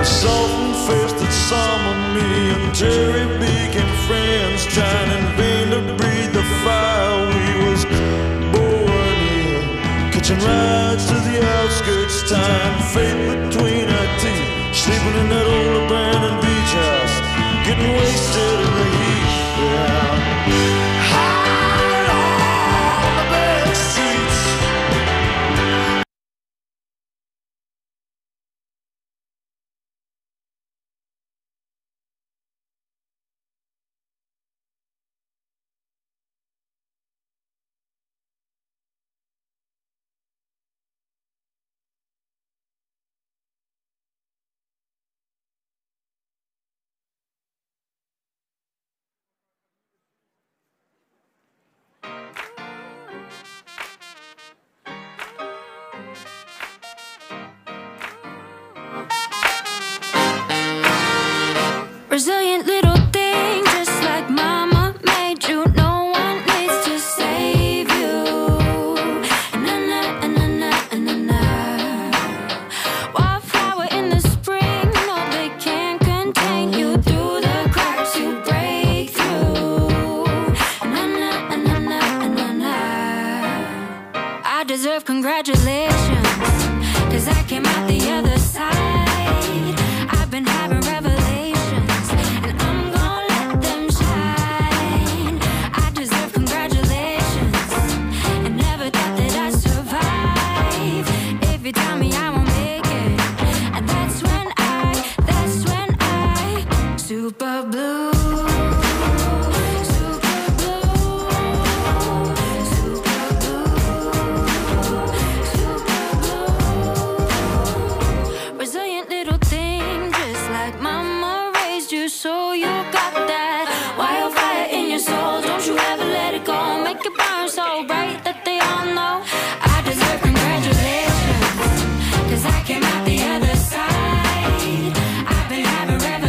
Salt-infested summer, me and Jerry became friends, trying in vain to breathe the fire we was born in. Catching rides to the outskirts, tying fate between our teeth, sleeping in that old abandoned beach house, getting wasted in the heat. Yeah. High on the back streets. Resilient little thing, just like mama made you. No one needs to save you. Na-na-na-na-na-na. Wildflower in the spring, no, they can't contain you. Through the cracks you break through. Na-na-na-na-na-na. I deserve congratulations, 'cause I came out the other side. I've been having revelations. Super blue, super blue, super blue, super blue. Resilient little thing, just like mama raised you, so you got that wildfire in your soul. Don't you ever let it go. Make it burn so bright that they all know. I deserve congratulations, 'cause I came out the other side. I've been having revelations.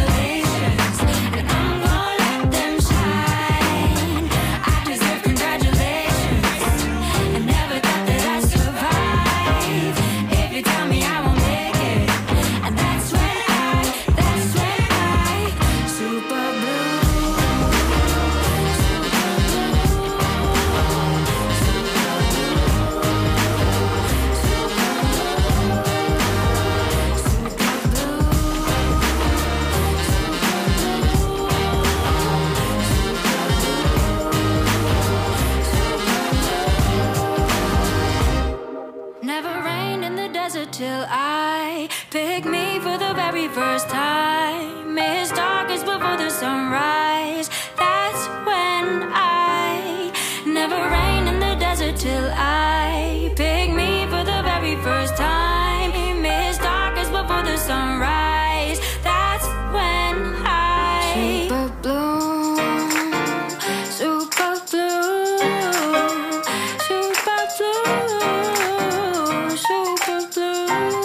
Till I pick me for the very first time. It's darkest before the sunrise. That's when I never rain in the desert till I pick me for the very first time. It's darkest before the sunrise. That's when I super blue, super blue, super blue, super blue.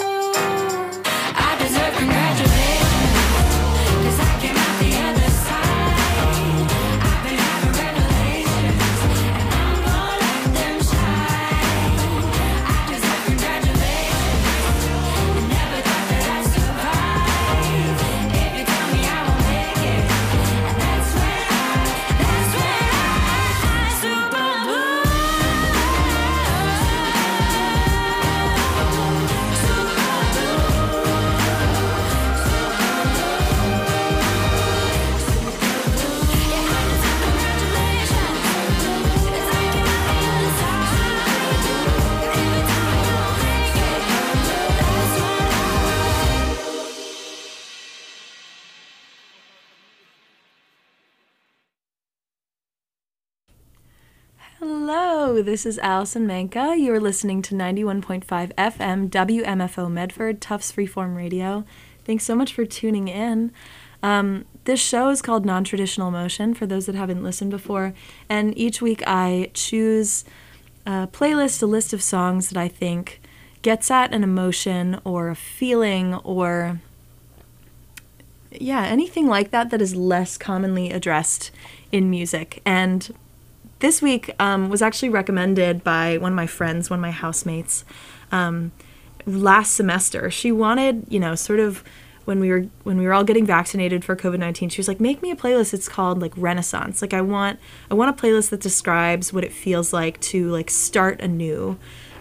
Hello, this is Allison Manka. You are listening to 91.5 FM WMFO Medford, Tufts Freeform Radio. Thanks so much for tuning in. This show is called Non-Traditional Motion, for those that haven't listened before, and each week I choose a playlist, a list of songs that I think gets at an emotion or a feeling or, anything like that is less commonly addressed in music. And this week was actually recommended by one of my friends, one of my housemates, last semester. She wanted, sort of when we were all getting vaccinated for COVID-19, she was like, make me a playlist. It's called like Renaissance. Like I want a playlist that describes what it feels like to like start anew.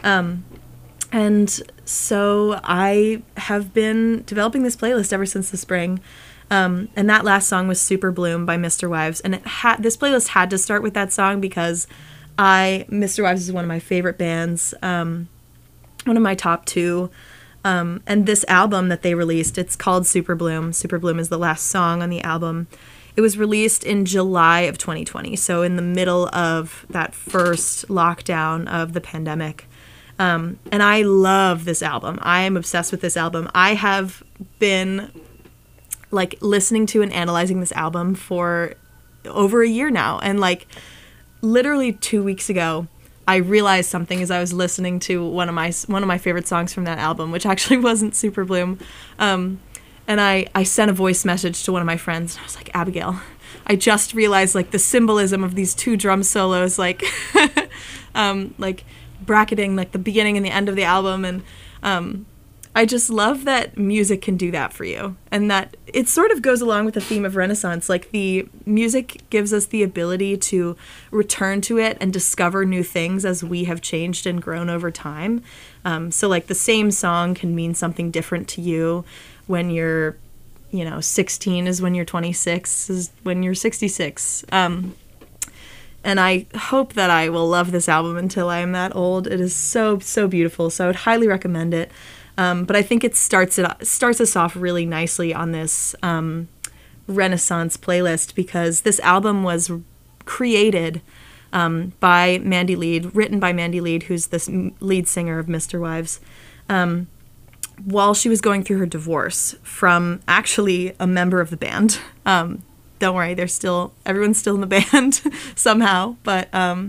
And so I have been developing this playlist ever since the spring. And that last song was Super Bloom by Mr. Wives. And this playlist had to start with that song because Mr. Wives is one of my favorite bands, one of my top two. And this album that they released, it's called Super Bloom. Super Bloom is the last song on the album. It was released in July of 2020, so in the middle of that first lockdown of the pandemic. And I love this album. I am obsessed with this album. I have been like listening to and analyzing this album for over a year now. And like literally 2 weeks ago, I realized something as I was listening to one of my favorite songs from that album, which actually wasn't Super Bloom. And I sent a voice message to one of my friends, and I was like, Abigail, I just realized like the symbolism of these two drum solos, like like bracketing like the beginning and the end of the album. And I just love that music can do that for you, and that it sort of goes along with the theme of Renaissance. Like the music gives us the ability to return to it and discover new things as we have changed and grown over time. So like the same song can mean something different to you when you're, 16 is when you're 26 is when you're 66. And I hope that I will love this album until I am that old. It is so, so beautiful. So I would highly recommend it. But I think it starts us off really nicely on this Renaissance playlist, because this album was created by Mandy Lead, written by Mandy Lead, who's the lead singer of Mr. Wives, while she was going through her divorce from actually a member of the band. Don't worry, everyone's still in the band somehow, but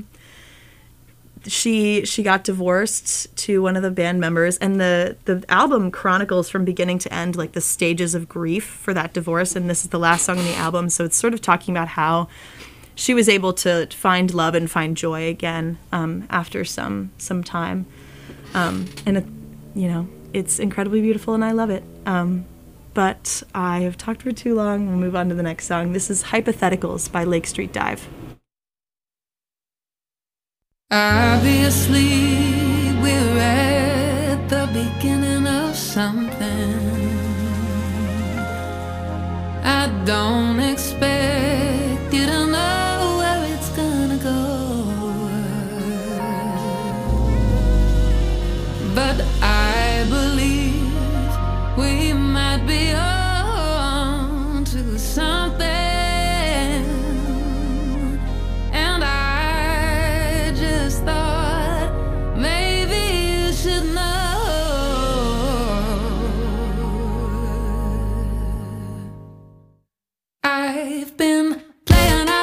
she got divorced to one of the band members, and the album chronicles from beginning to end like the stages of grief for that divorce, and this is the last song on the album, so it's sort of talking about how she was able to find love and find joy again after some time, and it's incredibly beautiful, and I love it. But I have talked for too long. We'll move on to the next song. This is Hypotheticals by Lake Street Dive. Obviously, we're at the beginning of something. I don't expect you to know where it's gonna go, but I believe we might be on to something. I've been playing out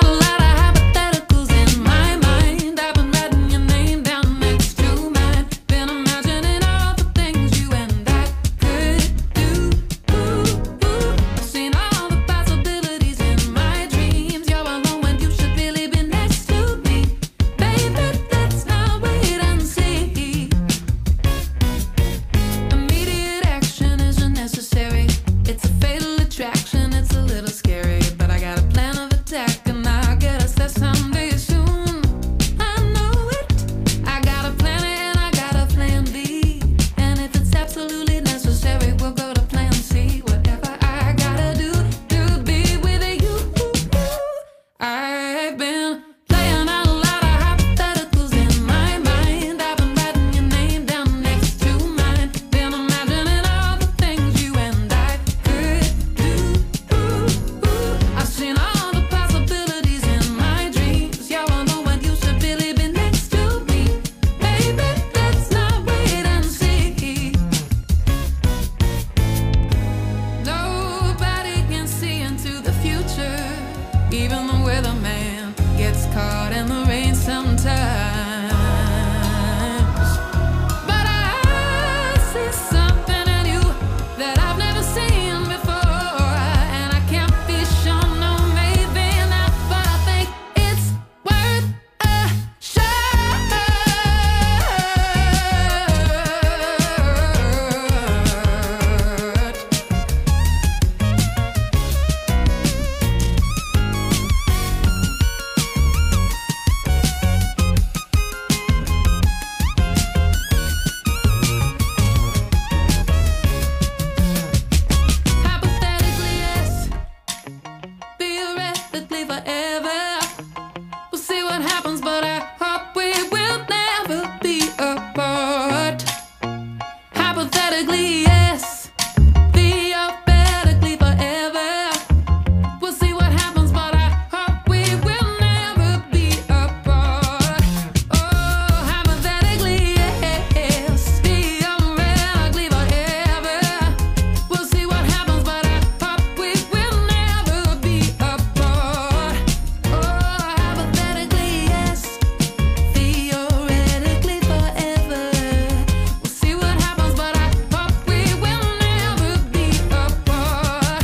Hypothetically, yes. Theoretically, forever. We'll see what happens, but I hope we will never be apart. Oh, hypothetically, yes. Theoretically, forever. We'll see what happens, but I hope we will never be apart. Oh, hypothetically, yes. Theoretically, forever. We'll see what happens, but I hope we will never be apart.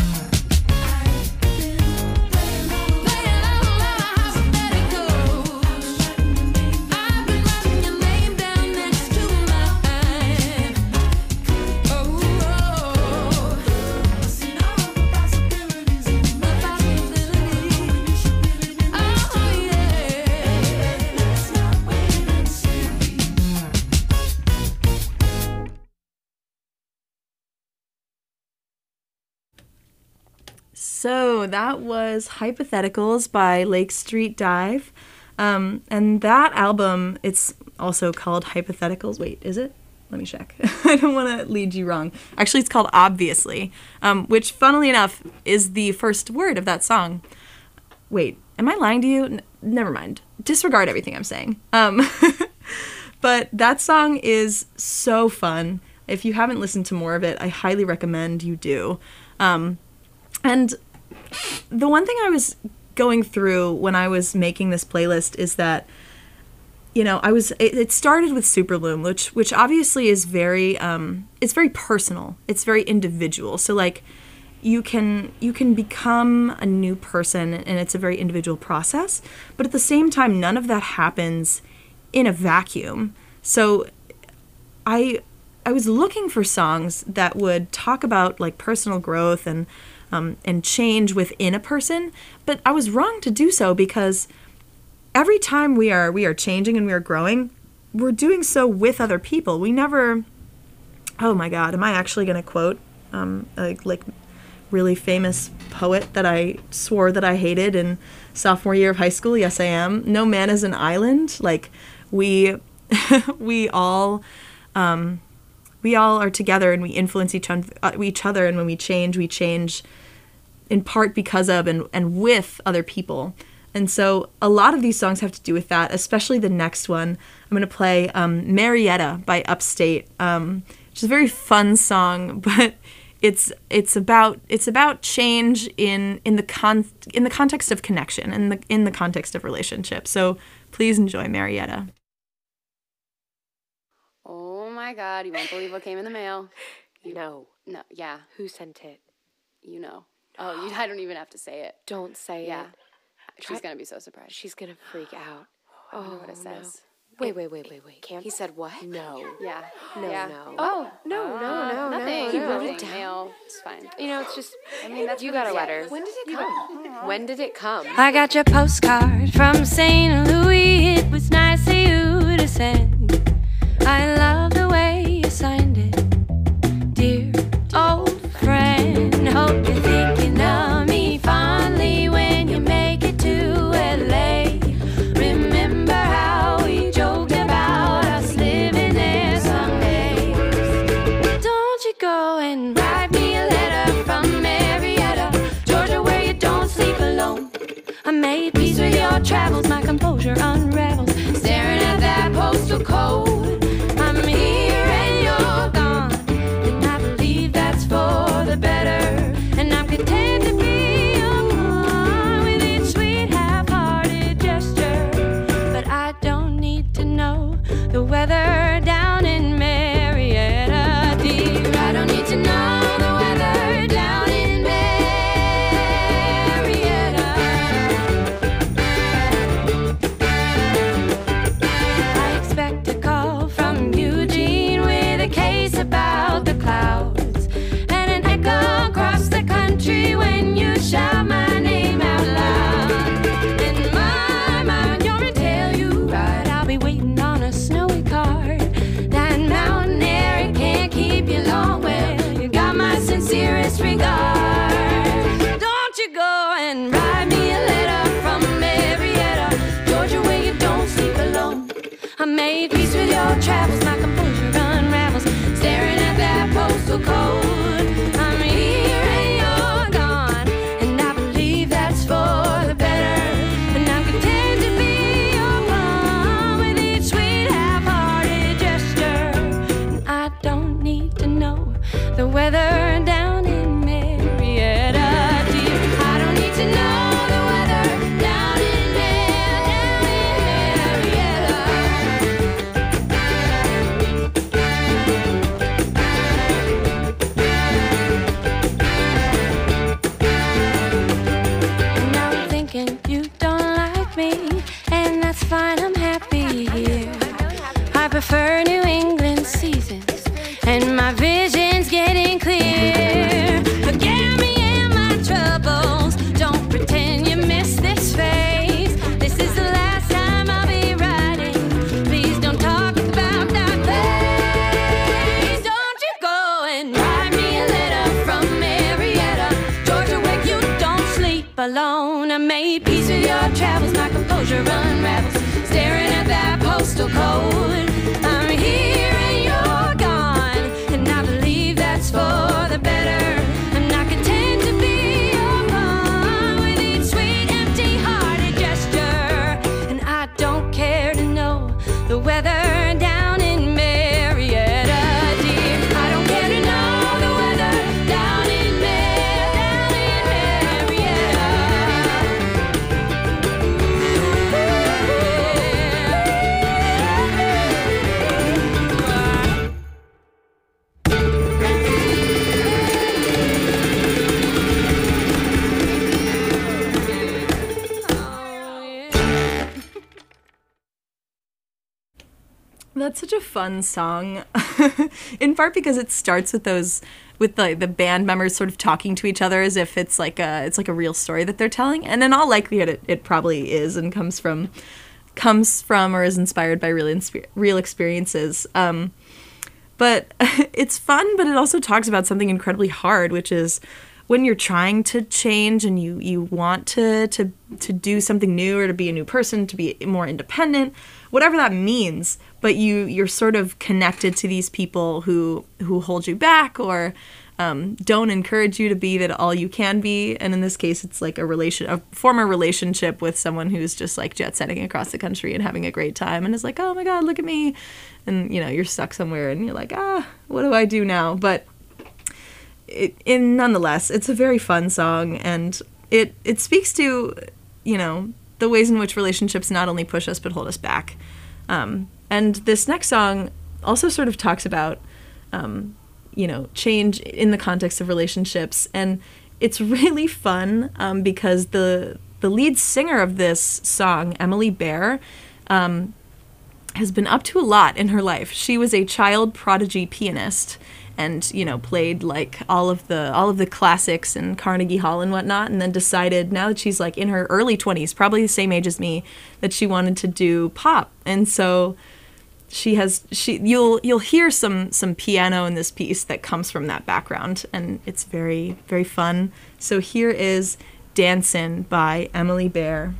Playing out a lot of hypotheticals. I've been writing your name down next to mine. Oh, seen all the possibilities in my possibilities. Oh, yeah. Let's not wait and see. So that was Hypotheticals by Lake Street Dive. And that album, it's also called Hypotheticals. Wait, is it? Let me check. I don't want to lead you wrong. Actually, it's called Obviously, which, funnily enough, is the first word of that song. Wait, am I lying to you? Never mind. Disregard everything I'm saying. But that song is so fun. If you haven't listened to more of it, I highly recommend you do. And the one thing I was going through when I was making this playlist is that, you know, it started with Superbloom, which obviously is very, it's very personal. It's very individual. So like you can become a new person and it's a very individual process, but at the same time, none of that happens in a vacuum. So I was looking for songs that would talk about like personal growth and change within a person, but I was wrong to do so because every time we are changing and we are growing, we're doing so with other people. We never, oh my God, am I actually going to quote a really famous poet that I swore that I hated in sophomore year of high school? Yes, I am. No man is an island. Like we all are together and we influence each other, and when we change in part because of and with other people. And so a lot of these songs have to do with that, especially the next one. I'm going to play Marietta by Upstate, which is a very fun song, but it's about change in the context of connection and in the context of relationship. So please enjoy Marietta. Oh my God, you won't believe what came in the mail. No. No, yeah, Who sent it? you know. Oh, I don't even have to say it. Don't say Yeah. it. She's going to be so surprised. She's going to freak out. I wonder what it no. says. Wait. Can't- He said what? No. Yeah. No, yeah. no. Oh, No. nothing. He wrote it Nothing. down. Mail. It's fine. You know, it's just, I mean, that's you what got a it letter. says. When did it come? When did it come? I got your postcard from St. Louis. It was nice of you to send. I love the way you signed it, dear old friend. Hope you're thinking of me fondly when you make it to LA. Remember how we joked about us living there someday. Don't you go and write me a letter from Marietta, Georgia, where you don't sleep alone. I made peace with your travels, my composure unravels, staring at that postal code. I'm here and you're gone, and I believe that's for the better. And I'm content to be alone with each sweet half-hearted gesture. But I don't need to know the weather down in Marietta, dear. I don't need to know the weather down in Marietta. the weather down in Marietta, dear. I don't need to know the weather down in Marietta. Now I'm thinking you don't like me, and that's fine, I'm happy here. I prefer New England seasons, and my vision's getting clear. Forget me and my troubles, don't pretend you missed this phase. This is the last time I'll be writing. Please don't talk about that place. Don't you go and write me a letter from Marietta, Georgia, where you don't sleep alone. I made peace with your travels, my composure unravels, staring at that postal code. I'm here and you're gone, and I believe that's for the better. I'm not content to be your pawn with each sweet, empty-hearted gesture. And I don't care to know the weather down in Marietta, dear. I don't care to know the weather down in Marietta. That's such a fun song, in part because it starts with the band members sort of talking to each other as if it's like a real story that they're telling, and in all likelihood it probably is and comes from or is inspired by real experiences. But it's fun, but it also talks about something incredibly hard, which is when you're trying to change and you want to do something new or to be a new person, to be more independent, whatever that means, but you're sort of connected to these people who hold you back or don't encourage you to be that all you can be. And in this case, it's like a former relationship with someone who's just like jet setting across the country and having a great time and is like, oh my God, look at me. And, you know, you're stuck somewhere and you're like, what do I do now? But nonetheless, it's a very fun song, and it speaks to, you know, the ways in which relationships not only push us but hold us back. And this next song also sort of talks about, you know, change in the context of relationships, and it's really fun because the lead singer of this song, Emily Bear, has been up to a lot in her life. She was a child prodigy pianist, and, you know, played like all of the classics in Carnegie Hall and whatnot, and then decided, now that she's like in her early 20s, probably the same age as me, that she wanted to do pop. And so you'll hear some piano in this piece that comes from that background, and it's very, very fun. So here is Dancin' by Emily Bear.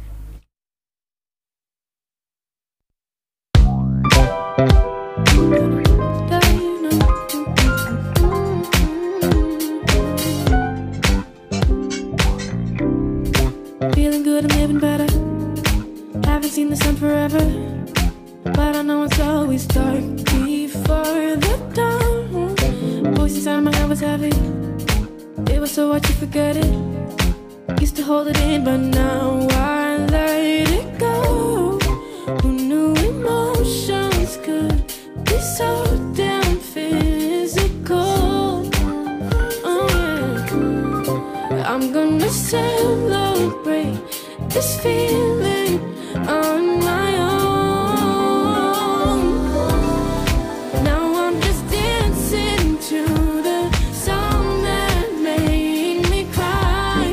Feeling good and living better. Haven't seen the sun forever, but I know it's always dark before the dawn. Voice inside my head was heavy. It was so hard to forget it. Used to hold it in, but now I let it go. Who knew emotions could be so damn physical? Oh yeah, I'm gonna celebrate this feeling on my own. Now I'm just dancing to the song that made me cry.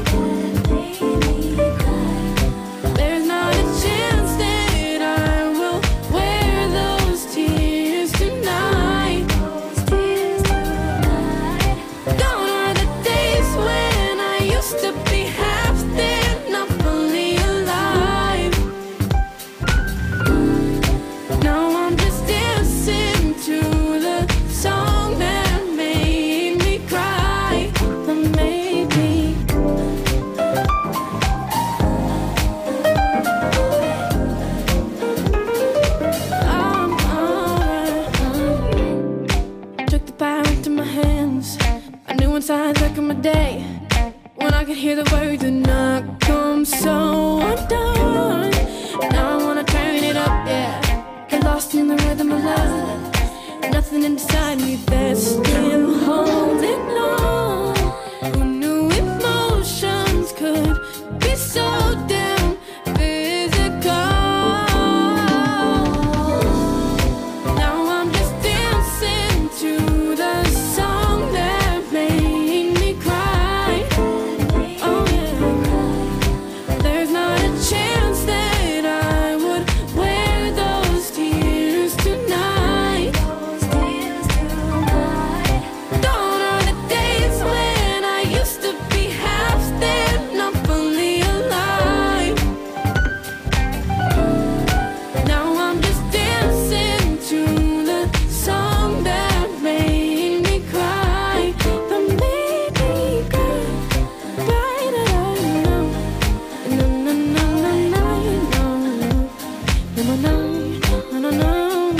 There's not a chance that I will wear those tears tonight. Gone are the days when I used to be half there, not fully alive. you inside back in my day, when I could hear the word do not come, so I'm done. Now I wanna turn it up, yeah. Get lost in the rhythm of love. Nothing inside me that's still holding on. Who knew emotions could be so damn physical? Now I'm just dancing to the song that made me cry. Oh yeah. There's not a chance that I would wear those tears tonight. Gone are the days when I used to be half dead, not fully alive. Now I'm just dancing to the song that made me cry, that made me cry. Na na na na na na na na na na.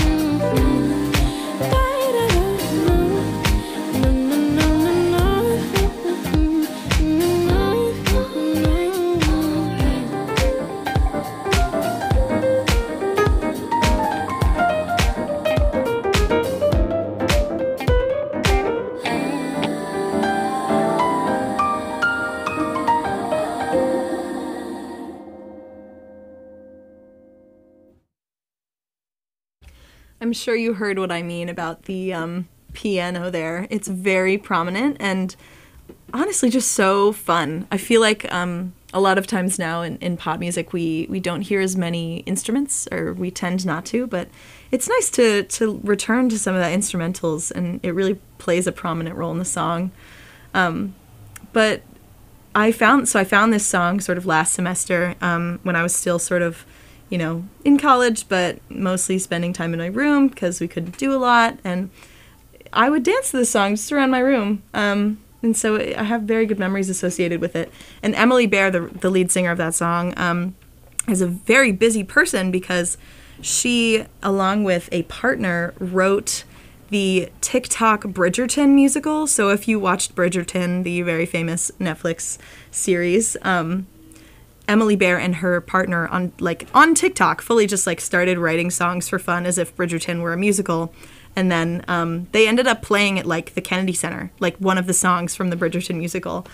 I'm sure you heard what I mean about the piano there. It's very prominent and honestly just so fun. I feel like a lot of times now in pop music we don't hear as many instruments, or we tend not to, but it's nice to return to some of that instrumentals, and it really plays a prominent role in the song. But I found this song sort of last semester when I was still sort of, you know, in college, but mostly spending time in my room because we couldn't do a lot, and I would dance to this song just around my room. And so I have very good memories associated with it. And Emily Bear, the lead singer of that song, is a very busy person because she, along with a partner, wrote the TikTok Bridgerton musical. So if you watched Bridgerton, the very famous Netflix series, Emily Bear and her partner on TikTok fully just like started writing songs for fun as if Bridgerton were a musical. And then they ended up playing at like the Kennedy Center, like one of the songs from the Bridgerton musical.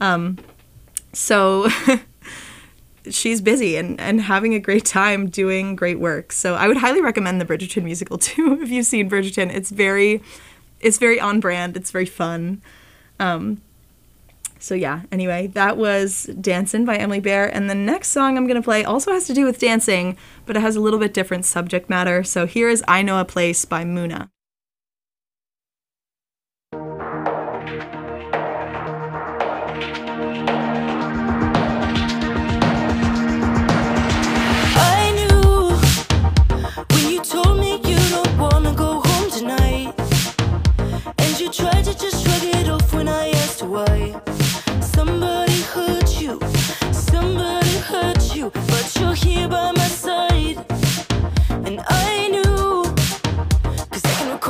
So she's busy and having a great time doing great work. So I would highly recommend the Bridgerton musical too. If you've seen Bridgerton, it's very on brand. It's very fun. So yeah, anyway, that was Dancin' by Emily Bear. And the next song I'm going to play also has to do with dancing, but it has a little bit different subject matter. So here is I Know a Place by Muna. I knew when you told me you don't wanna go home tonight, and you tried to just shrug it off when I asked why. Somebody hurt you, but you're here by my side. And I knew, 'cause I can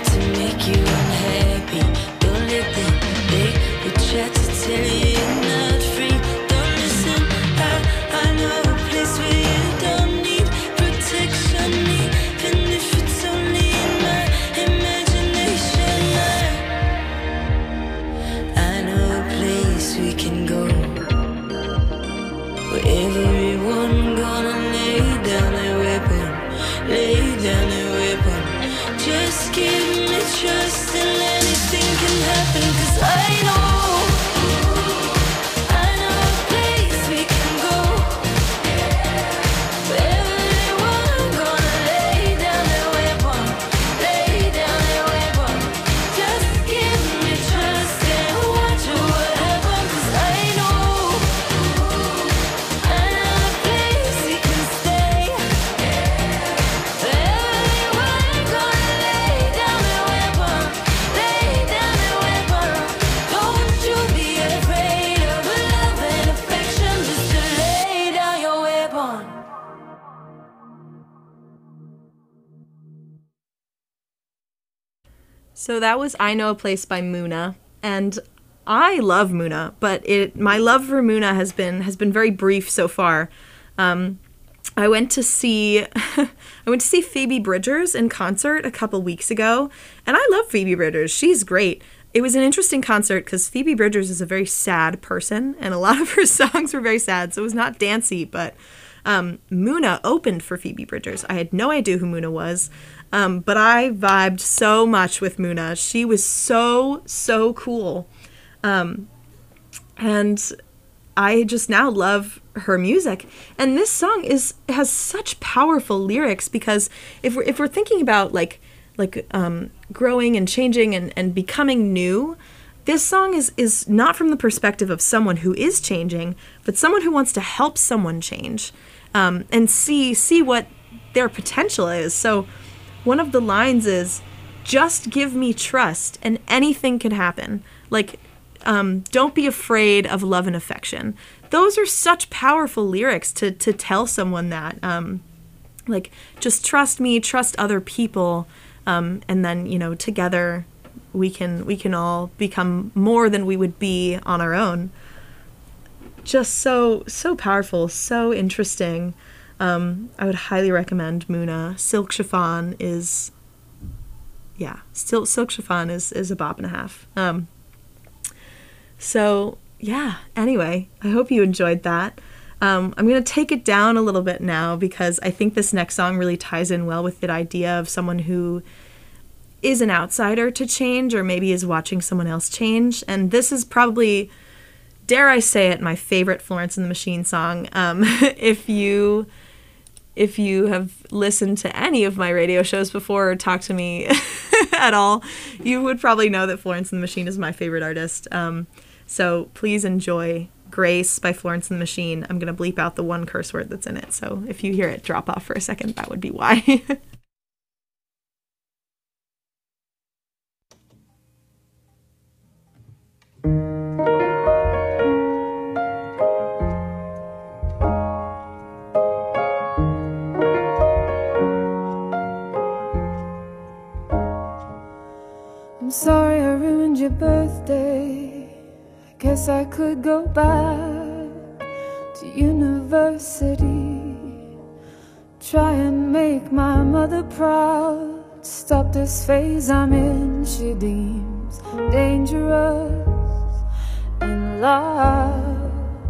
to make you unhappy. Don't let them, they will try to tell you you're not free. Don't listen, I know a place where you don't need protection, even if it's only in my imagination. I know a place we can go, where everyone gonna lay down their weapon, lay down their weapon. Just give me trust and anything can happen, 'cause I know a place we can go, where everyone gonna lay down their weapon, lay down their weapon. Just give me trust and watch what happens, 'cause I know a place we can stay, where everyone gonna lay down their weapon, lay down their weapon. Don't you be afraid of love and affection, just to lay down your weapon. So that was I Know a Place by Muna, and I love Muna, but my love for Muna has been very brief so far. I went to see Phoebe Bridgers in concert a couple weeks ago, and I love Phoebe Bridgers. She's great. It was an interesting concert because Phoebe Bridgers is a very sad person, and a lot of her songs were very sad, so it was not dancey, but Muna opened for Phoebe Bridgers. I had no idea who Muna was, but I vibed so much with Muna. She was so cool. And I just now love her music. And this song has such powerful lyrics, because if we're thinking about like growing and changing and becoming new, this song is not from the perspective of someone who is changing, but someone who wants to help someone change, and see what their potential is. So one of the lines is, "Just give me trust and anything can happen." Like, don't be afraid of love and affection. Those are such powerful lyrics to tell someone that, like, just trust me, trust other people, and then, together we can all become more than we would be on our own. Just so powerful, so interesting. I would highly recommend Muna. Silk Chiffon is a bop and a half. So yeah, anyway, I hope you enjoyed that. I'm going to take it down a little bit now, because I think this next song really ties in well with the idea of someone who is an outsider to change, or maybe is watching someone else change. And this is probably, dare I say it, my favorite Florence and the Machine song. If you have listened to any of my radio shows before or talked to me at all, you would probably know that Florence and the Machine is my favorite artist. So please enjoy Grace by Florence and the Machine. I'm going to bleep out the one curse word that's in it, so if you hear it drop off for a second, that would be why. I'm sorry I ruined your birthday. I guess I could go back to university, try and make my mother proud, stop this phase I'm in, she deems dangerous and loud.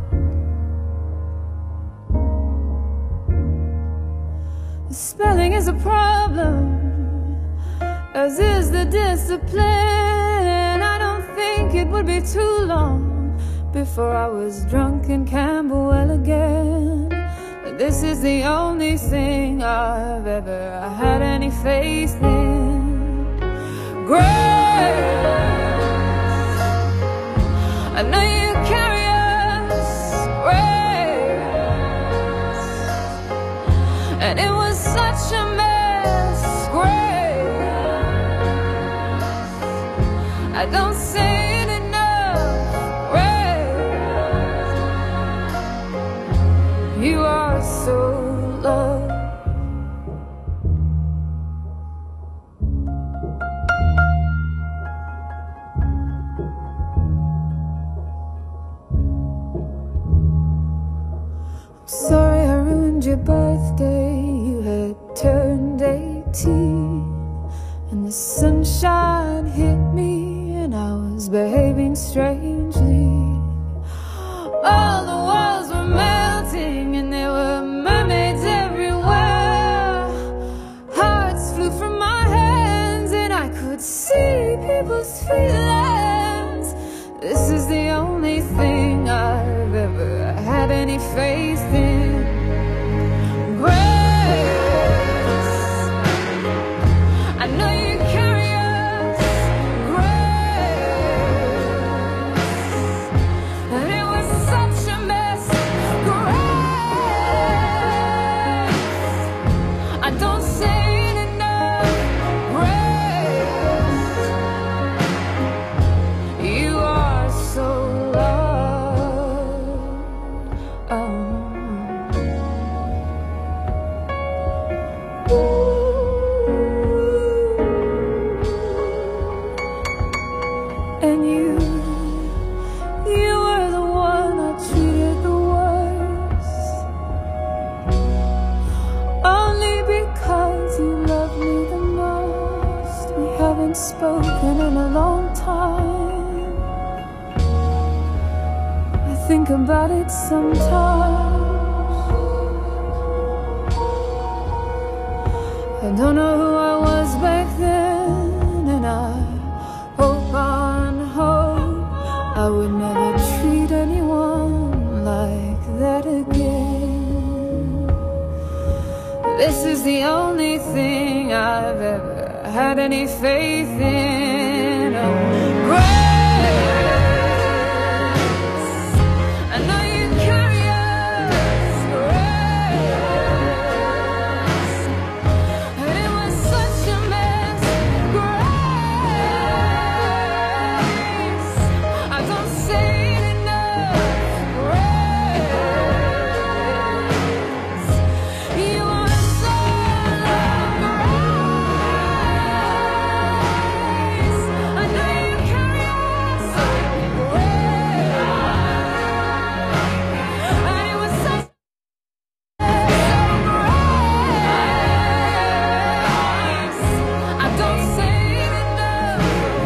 The spelling is a problem, as is the discipline. I don't think it would be too long before I was drunk in Camberwell again. But this is the only thing I've ever had any faith in. Grace, I know you carry us, Grace, and it was such a mess, Grace. I don't say it enough, Grace. You are so loved. around your birthday, you had turned 18, and the sunshine hit me, and I was behaving strangely. All the walls were melting, and there were mermaids everywhere. Hearts flew from my hands, and I could see people's feelings. This is the only thing I've ever had any faith in. Grace, I know you carry us. Grace, and it was such a mess. Grace, I don't say it enough. Grace, you are so loved. And you were the one I treated the worst, only because you love me the most. We haven't spoken in a long time. I think about it sometimes. I don't know who I was back then, and I hope on hope I would never treat anyone like that again. This is the only thing I've ever had any faith in. Oh, grace, I know you carry us. Grace, and it was such a mess. Grace, I don't say it enough. Grace, you are so loved. Grace, I know you carry us. Grace, and it was such I don't say it enough.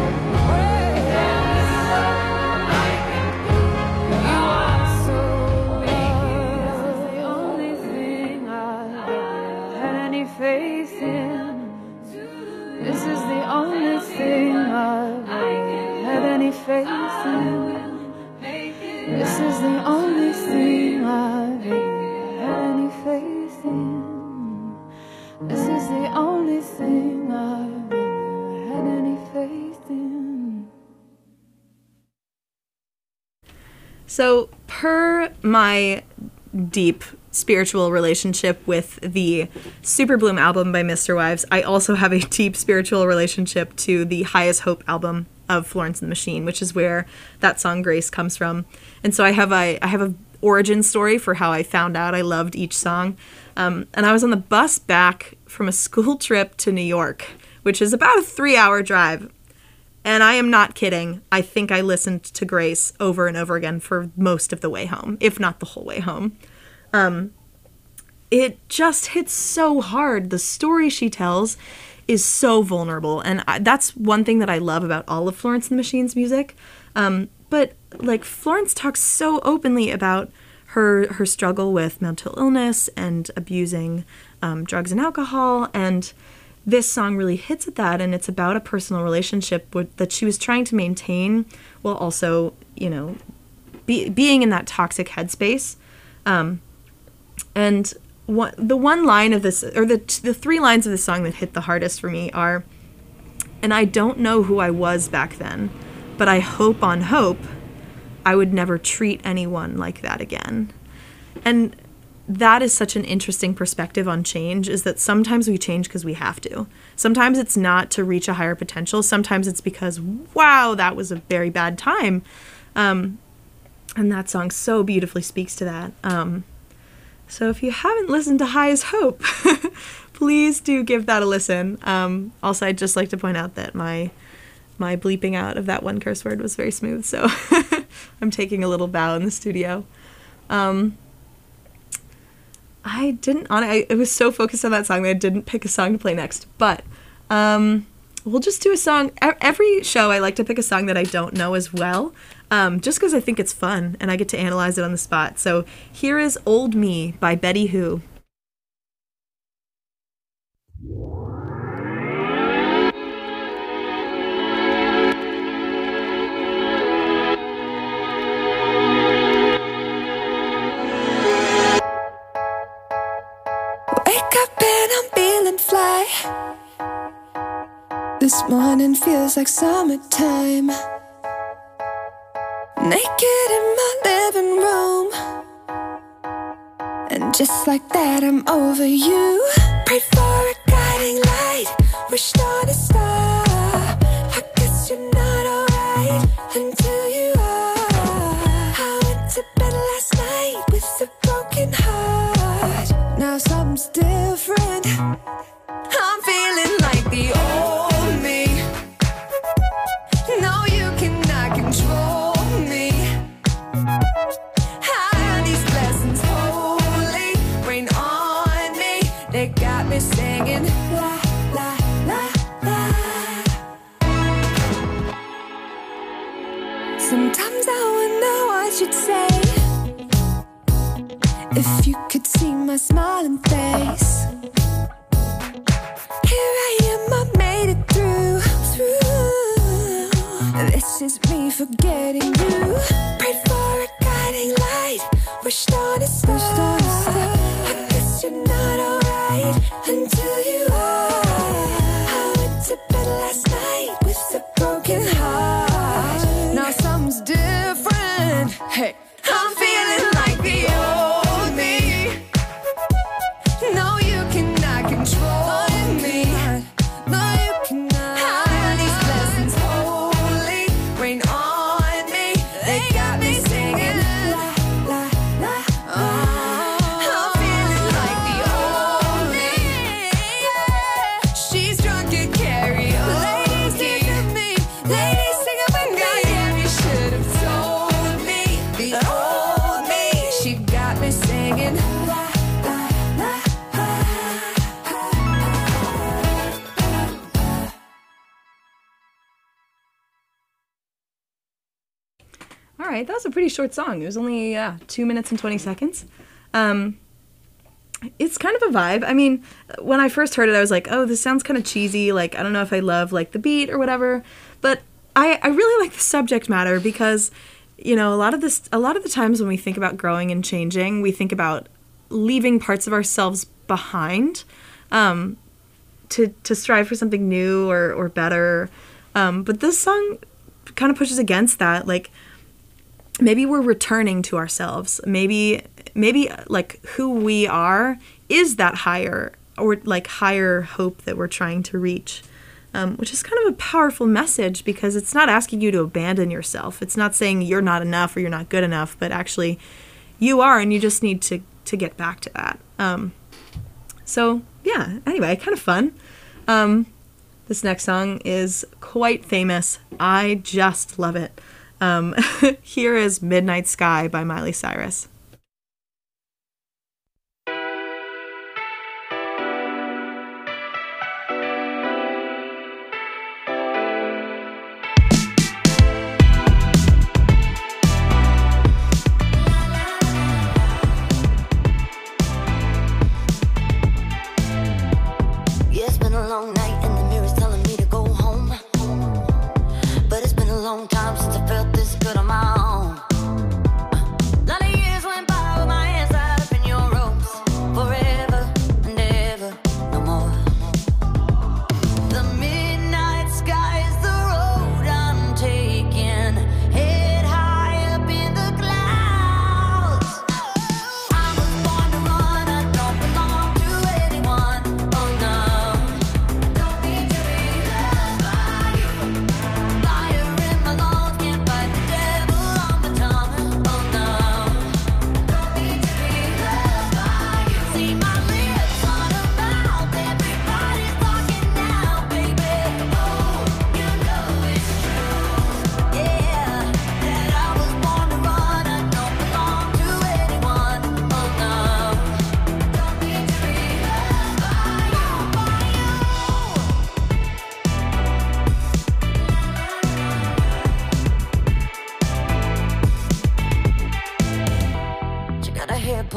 You are so loved. The only thing I've ever had any faith in. This is the only thing I've ever had any faith in. This is the only thing I've ever had any faith in. This is the only thing I've ever had any faith in. So, per my deep spiritual relationship with the Super Bloom album by Mr. Wives, I also have a deep spiritual relationship to the Highest Hope album of Florence and the Machine, which is where that song Grace comes from. And so I have a origin story for how I found out I loved each song. And I was on the bus back from a school trip to New York, which is about a 3-hour drive. And I am not kidding. I think I listened to Grace over and over again for most of the way home, if not the whole way home. It just hits so hard. The story she tells is so vulnerable. And that's one thing that I love about all of Florence and the Machine's music. But like Florence talks so openly about her struggle with mental illness and abusing drugs and alcohol, and this song really hits at that, and it's about a personal relationship that she was trying to maintain while also, you know, being in that toxic headspace. And the one line of this, or the 3 lines of the song that hit the hardest for me are, "And I don't know who I was back then, but I hope on hope I would never treat anyone like that again." And that is such an interesting perspective on change, is that sometimes we change because we have to. Sometimes it's not to reach a higher potential. Sometimes it's because, wow, that was a very bad time. And that song so beautifully speaks to that. So if you haven't listened to Highest Hope, please do give that a listen. Also, I'd just like to point out that my bleeping out of that one curse word was very smooth, so I'm taking a little bow in the studio. I didn't, I was so focused on that song that I didn't pick a song to play next. But we'll just do a song. Every show I like to pick a song that I don't know as well, just because I think it's fun and I get to analyze it on the spot. So here is Old Me by Betty Who. Wake up and I'm feeling fly. This morning feels like summertime. Naked in my living room, and just like that I'm over you. Prayed for a guiding light, wished on a star. I guess you're not alright until you are. I went to bed last night with a broken heart. Now something's different. I'm feeling like the old me. No, you cannot control me. High on these blessings, holy rain on me. They got me singing la la la la. Sometimes I wonder what you'd say if you could see my smiling face. Here I am, I made it through. This is me forgetting you. Prayed for a guiding light, wished on a star. I guess you're not alright until you are. I went to bed last night with a broken heart. Now something's different. Hey, I'm feeling like the old me. No, you cannot control me. No, you cannot. High on these blessings, holy rain on me. They got me singing la la la. I'm feeling like the old me. She's drunk at karaoke. Ladies, sing with me. Ladies, sing up and down. Yeah, you should have told me. The old me. She got me singing la la la. All right, that was a pretty short song. It was only 2 minutes and 20 seconds. It's kind of a vibe. I mean, when I first heard it, I was like, oh, this sounds kind of cheesy. Like, I don't know if I love, like, the beat or whatever. But I really like the subject matter because, you know, a lot of the times when we think about growing and changing, we think about leaving parts of ourselves behind to strive for something new or better. But this song kind of pushes against that. Like, maybe we're returning to ourselves. Maybe like who we are is that higher hope that we're trying to reach, which is kind of a powerful message because it's not asking you to abandon yourself. It's not saying you're not enough or you're not good enough, but actually you are, and you just need to get back to that. So yeah, anyway, kind of fun. This next song is quite famous. I just love it. Here is Midnight Sky by Miley Cyrus. Yeah, it's been a long night and the mirror's telling me to go home. But it's been a long time since I felt this good on my own. Lot of years when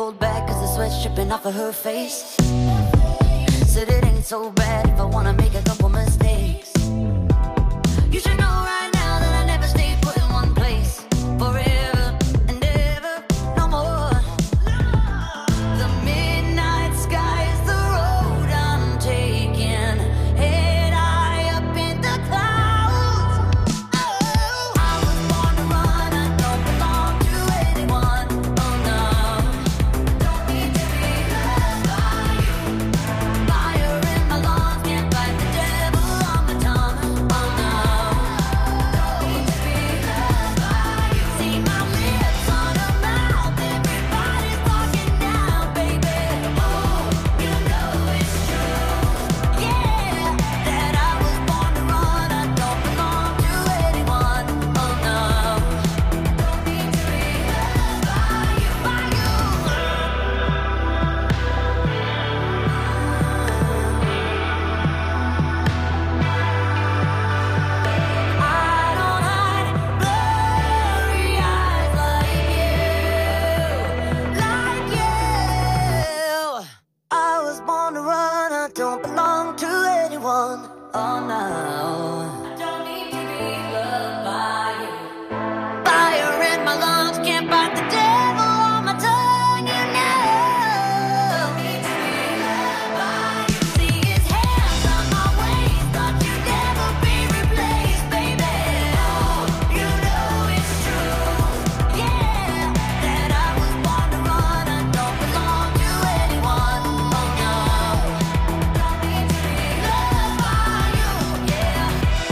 pulled back cause the sweat's dripping off of her face. Said it ain't so bad if I wanna make a couple mistakes. You should know right now that I never stay put in one place forever and ever, no more. The midnight sky is the road I'm taking, head high up in the clouds. Oh, I was born to run, I don't belong to anyone. Oh no, don't need to be loved by you. Fire in my lungs, can't fight the devil on my tongue. Oh no, don't need to be loved by you. See my lips on a mouth, everybody's talking now, baby. Oh, you know it's true, yeah, that I was born to run, I don't belong to anyone. Oh no, don't need to be loved by you, by you. I don't hide blurry eyes like you. I was born to run, I don't belong to anyone. Oh no, I don't need to be loved by you. Fire in my lungs, can't fight the devil on my tongue, you know. Don't need to be loved by you. See his hands on my waist, thought you'd never be replaced, baby. Oh, you know it's true, yeah, that I was born to run, I don't belong to anyone. Oh no, don't need to be loved by you, yeah.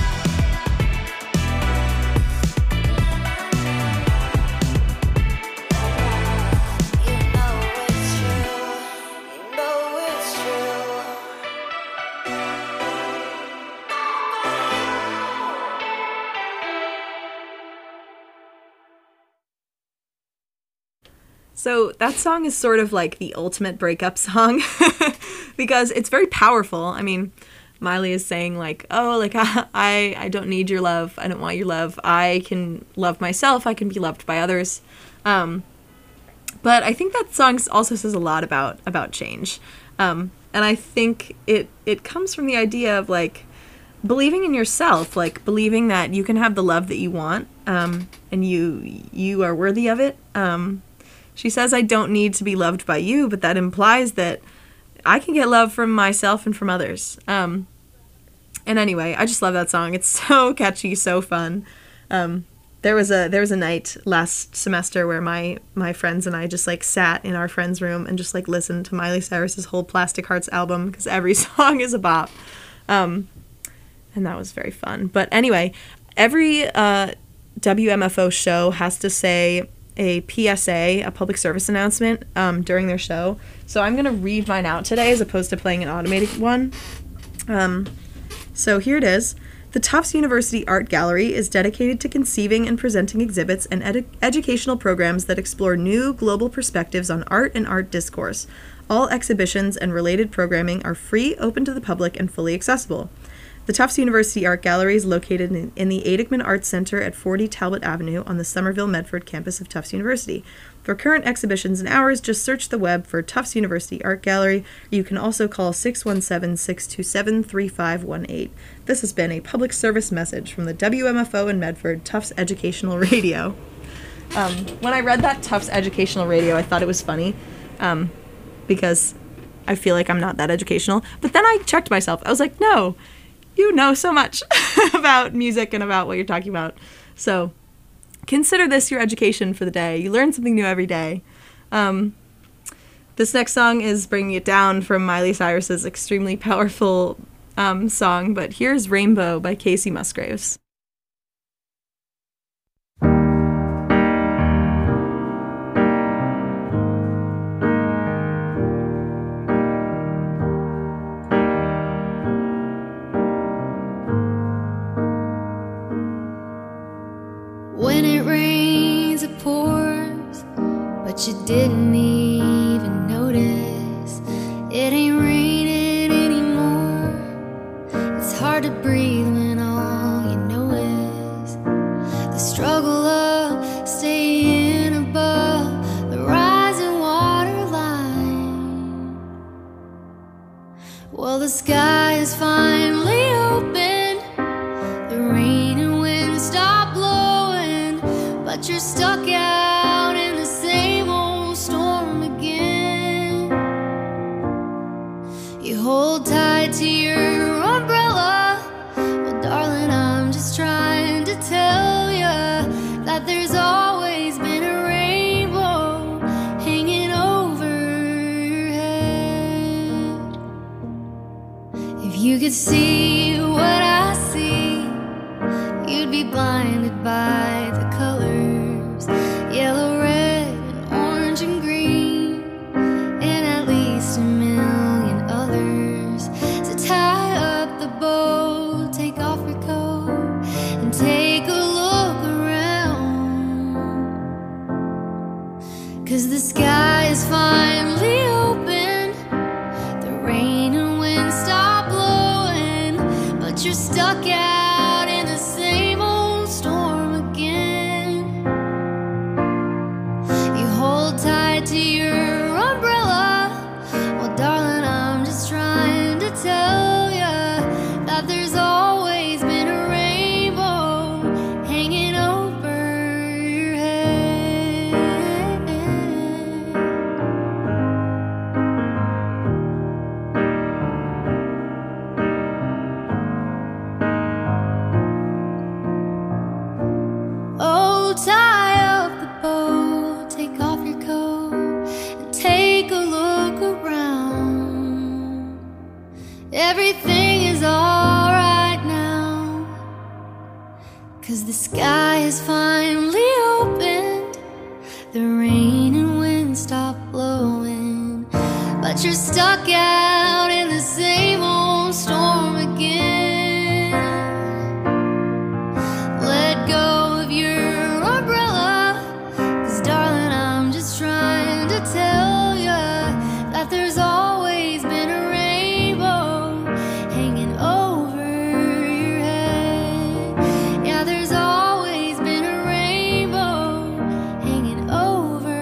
You know it's true, you know it's true. So that song is sort of like the ultimate breakup song because it's very powerful. I mean, Miley is saying like, oh, like I don't need your love. I don't want your love. I can love myself. I can be loved by others. But I think that song also says a lot about change. And I think it comes from the idea of like believing in yourself, like believing that you can have the love that you want, and you are worthy of it. She says, I don't need to be loved by you, but that implies that I can get love from myself and from others. And anyway, I just love that song. It's so catchy, so fun. There was a night last semester where my friends and I just like sat in our friend's room and just like listened to Miley Cyrus's whole Plastic Hearts album because every song is a bop. And that was very fun. But anyway, every WMFO show has to say a PSA, a public service announcement, during their show. So I'm going to read mine out today as opposed to playing an automated one. So here it is. The Tufts University Art Gallery is dedicated to conceiving and presenting exhibits and educational programs that explore new global perspectives on art and art discourse. All exhibitions and related programming are free, open to the public, and fully accessible. The Tufts University Art Gallery is located in the Adigman Arts Center at 40 Talbot Avenue on the Somerville Medford campus of Tufts University. For current exhibitions and hours, just search the web for Tufts University Art Gallery. You can also call 617-627-3518. This has been a public service message from the WMFO in Medford, Tufts Educational Radio. When I read that Tufts Educational Radio, I thought it was funny because I feel like I'm not that educational. But then I checked myself. I was like, no, you know so much about music and about what you're talking about. So consider this your education for the day. You learn something new every day. This next song is Bringing It Down from Miley Cyrus's extremely powerful song, but here's Rainbow by Casey Musgraves. When it rains, it pours, but you didn't even notice. It ain't raining anymore. It's hard to breathe when all you know is the struggle of staying above the rising water sky is finally open, the rain and wind stop blowing, but you're stuck out in the same old storm again. You hold tight to your umbrella. Well, darling, I'm just trying to tell ya that there's always been a rainbow hanging over your head. If you could see what I see, you'd be blinded by the colors, yellow, red, and orange and green, and at least a million others. So tie up the bow, take off your coat, and take a look around. 'Cause the sky is finally open, the rain and wind stop blowing, but you're stuck out in the same old storm again. You hold tight to your umbrella. Well, darling, I'm just trying to tell ya that there's always been a rainbow hanging over your head. Oh, tie up the bow, take off your coat, and take a look around. Everything is alright now, 'cause the sky is finally opened, the rain and wind stop blowing, but you're stuck out in the same old storm again. Let go of your umbrella, 'cause darling, I'm just trying to tell ya that there's always been a rainbow hanging over your head. Yeah, there's always been a rainbow hanging over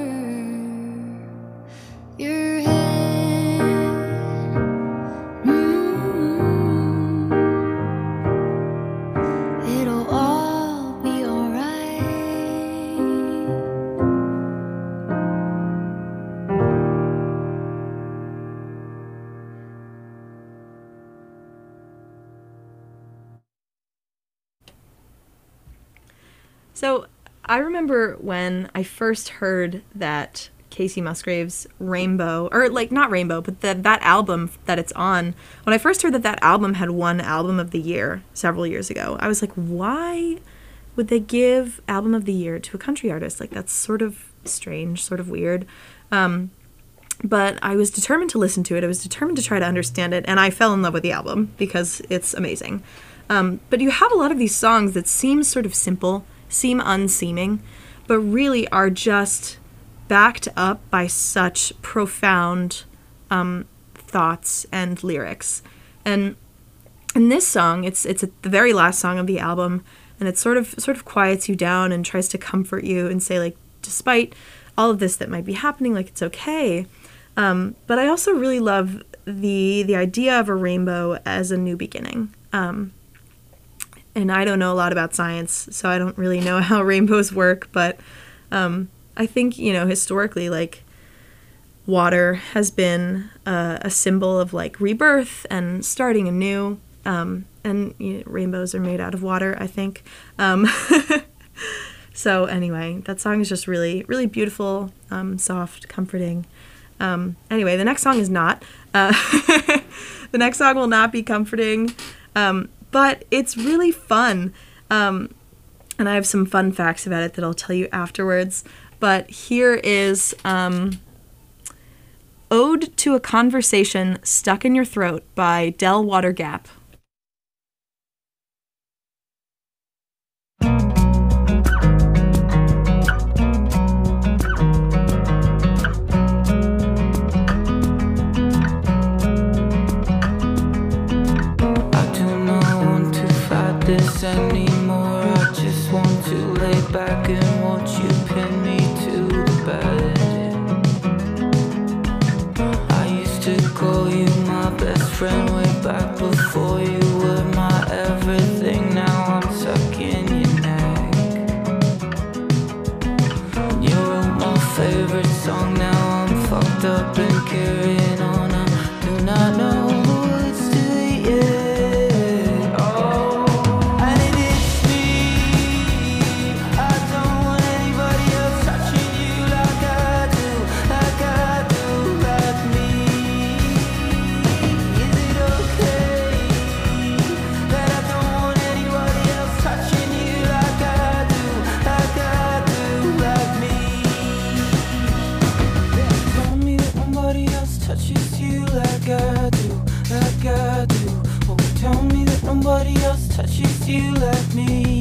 your head. It'll all be alright. So I remember when I first heard that Casey Musgraves' Rainbow, or like not Rainbow, but that album that it's on, when I first heard that album had won Album of the Year several years ago, I was like, why would they give Album of the Year to a country artist? Like, that's sort of strange, sort of weird. But I was determined to listen to it. I was determined to try to understand it, and I fell in love with the album because it's amazing. But you have a lot of these songs that seem sort of simple, seem unseeming, but really are just backed up by such profound thoughts and lyrics. And in this song, it's the very last song of the album, and it sort of quiets you down and tries to comfort you and say, like, despite all of this that might be happening, like, it's okay. But I also really love the idea of a rainbow as a new beginning. And I don't know a lot about science, so I don't really know how rainbows work, but I think, historically, like, water has been a symbol of, like, rebirth and starting anew, and rainbows are made out of water, I think. So anyway, that song is just really, really beautiful, soft, comforting. Anyway, the next song is not. The next song will not be comforting, but it's really fun. And I have some fun facts about it that I'll tell you afterwards. But here is Ode to a Conversation Stuck in Your Throat by Del Water Gap. This anymore. I just want to lay back and watch you pin me to the bed. I used to call you my best friend. friend way back before you were my everything. Now I'm stuck in your neck. You wrote my favorite song, now I'm fucked up and carrying on. I do not know what's to yet. Oh, and it is me. I don't want anybody else touching you like I do, like I do, like me. Is it okay that I don't want anybody else touching you like I do, like I do, like me? Tell me that nobody else touches you like I do, like I do. Oh, tell me that nobody else touches you like me.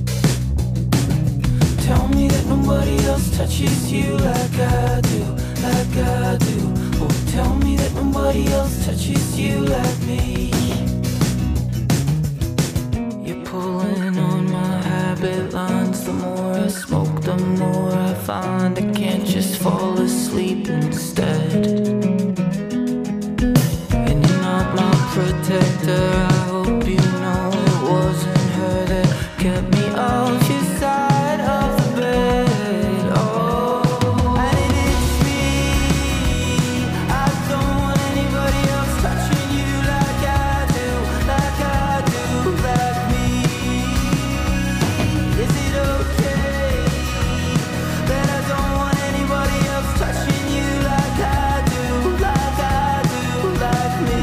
Tell me that nobody else touches you like I do, like I do. Oh, tell me that nobody else touches you like me. You're pulling on my habit lines. The more I smoke, the more I find I can't just fall asleep instead. And you're not my protector. I hope you know it wasn't her that kept me off your side of the bed. Oh, and it is me. I don't want anybody else touching you like I do, like I do, like me. Is it okay that I don't want anybody else touching you like I do, like I do, like me?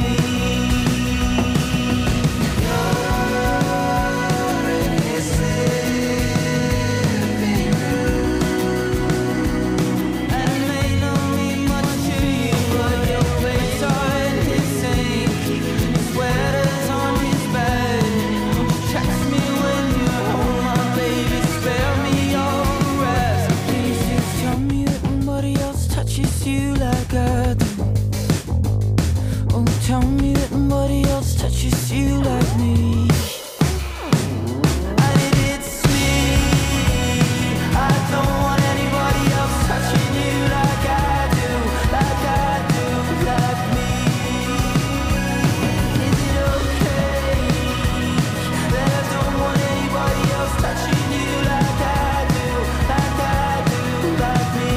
And it may not mean much to you, but your face are hissing, sweaters on his bed. Text me when you're home, my baby, spare me all the rest. Please just tell me that nobody else touches you like I do. Oh, tell me that nobody else touches you like me. And it's me. I don't want anybody else touching you like I do, like I do, like me. Is it okay that I don't want anybody else touching you like I do, like I do, like me?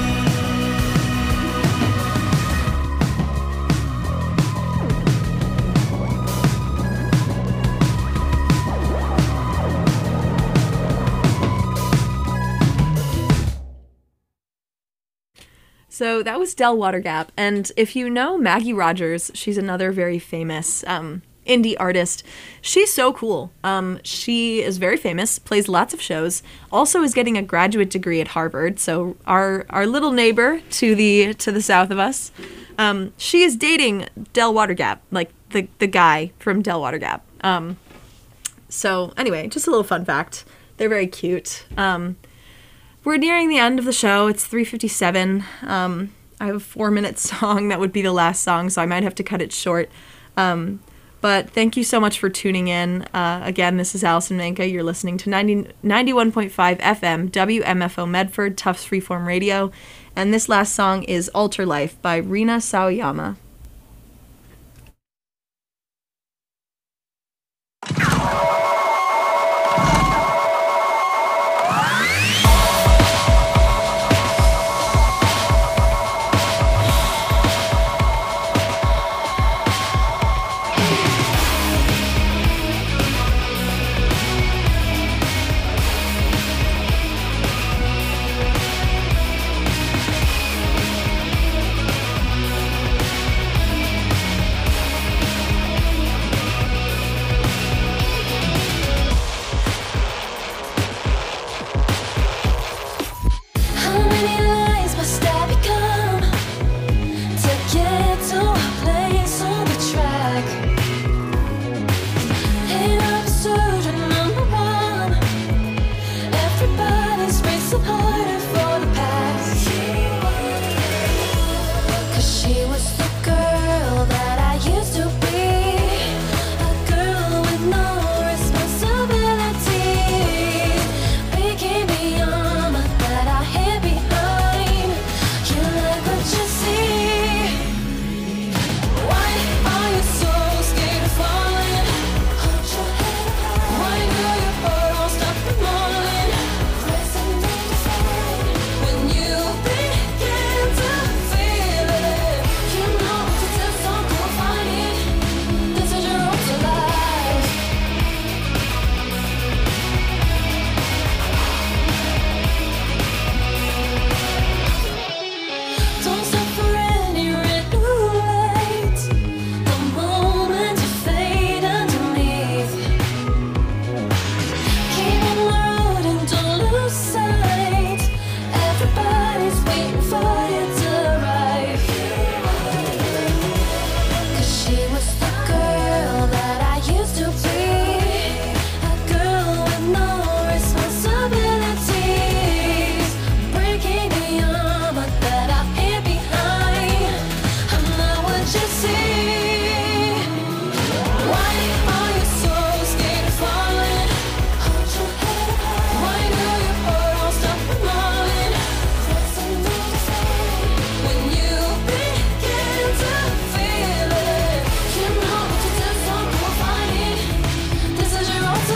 So that was Del Watergap, and if you know Maggie Rogers, she's another very famous indie artist. She's so cool. She is very famous, plays lots of shows, also is getting a graduate degree at Harvard, so our little neighbor to the south of us. She is dating Del Watergap, like the guy from Del Watergap. So anyway, just a little fun fact. They're very cute. We're nearing the end of the show. It's 3:57. I have a 4-minute song that would be the last song, so I might have to cut it short. But thank you so much for tuning in. Again, this is Allison Manka. You're listening to 91.5 FM, WMFO Medford, Tufts Freeform Radio. And this last song is Alter Life by Rina Sawayama.